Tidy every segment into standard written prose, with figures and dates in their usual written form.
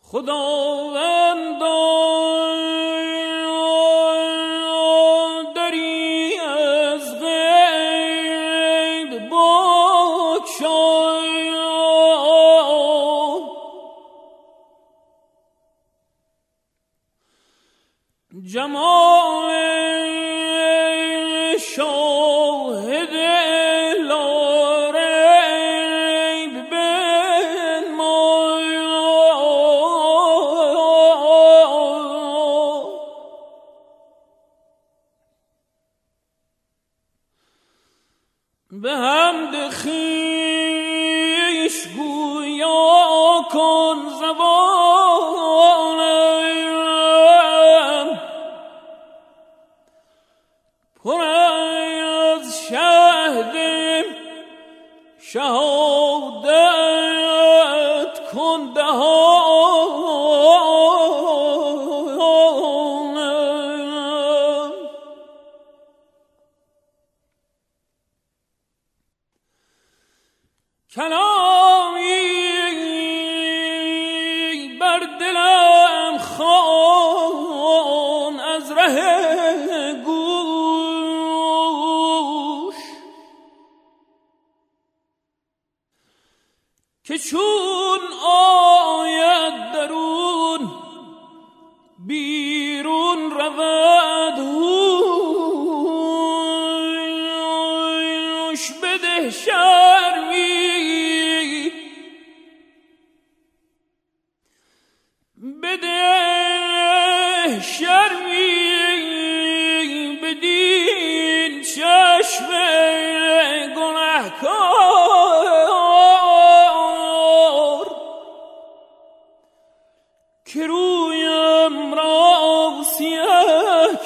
خداوندا دری از غیب بگشای، جمال شاهد لاریب بنمای، به حمد خویش گویا کن زبانم، پر از شهد شهادت کن دهانم، کلامی بر دلم خوان از ره گوش، که چون آید درون بیرون رود هوش، بده شرمی بده شرمی بدین چشم گنهکار، که رویم را سیاه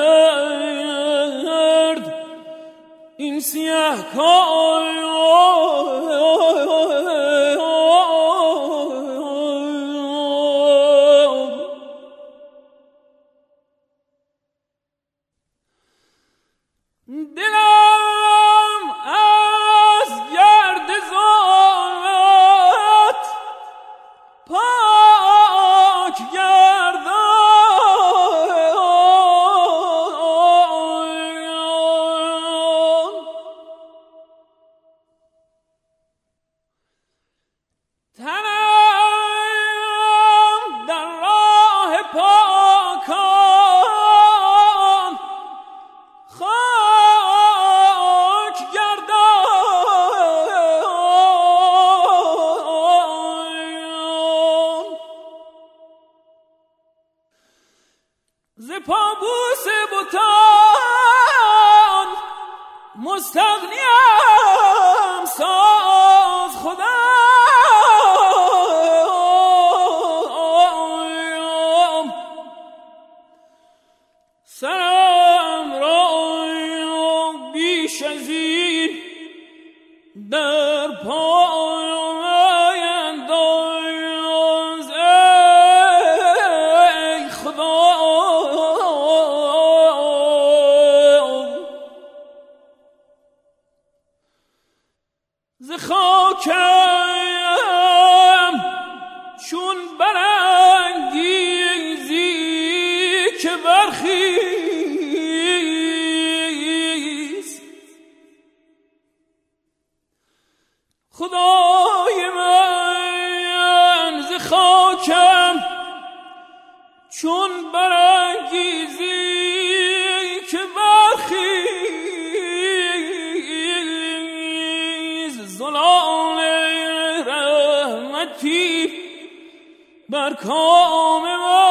کرد این سیاه کار. دلم از گرد ظلمت پاک گردان، تنم در راه پاکان خاک گردان، ز پابوس بتان مستغنیم ساز خدایم، سرم را بیش از این در پای انداز ای خدا، ز خاکم چون برانگیزی که برخیز، خدای من ز خاکم چون برانگیزی که برخیز، زلال رحمتی بر کام من